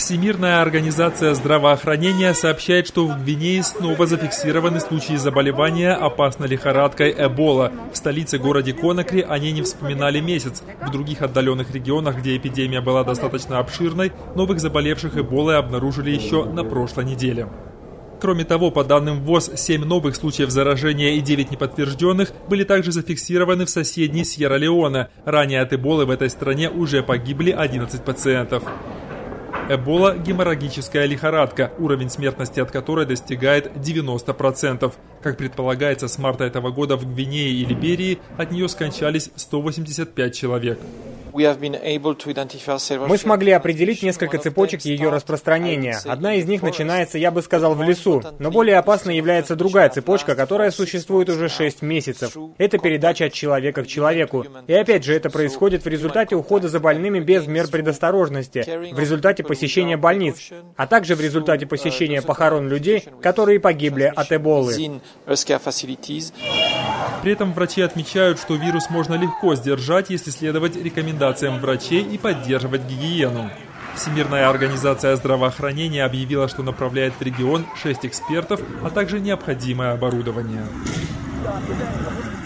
Всемирная организация здравоохранения сообщает, что в Гвинее снова зафиксированы случаи заболевания опасной лихорадкой Эбола. В столице-городе Конакри о ней не вспоминали месяц. В других отдаленных регионах, где эпидемия была достаточно обширной, новых заболевших Эболой обнаружили еще на прошлой неделе. Кроме того, по данным ВОЗ, 7 новых случаев заражения и 9 неподтвержденных были также зафиксированы в соседней Сьерра-Леоне. Ранее от Эболы в этой стране уже погибли 11 пациентов. Эбола – геморрагическая лихорадка, уровень смертности от которой достигает 90%. Как предполагается, с марта этого года в Гвинее и Либерии от нее скончались 185 человек. Мы смогли определить несколько цепочек ее распространения. Одна из них начинается, я бы сказал, в лесу. Но более опасной является другая цепочка, которая существует уже 6 месяцев. Это передача от человека к человеку. И опять же, это происходит в результате ухода за больными без мер предосторожности, в результате посещения больниц, а также в результате посещения похорон людей, которые погибли от Эболы. При этом врачи отмечают, что вирус можно легко сдержать, если следовать рекомендациям врачей и поддерживать гигиену. Всемирная организация здравоохранения объявила, что направляет в регион 6 экспертов, а также необходимое оборудование.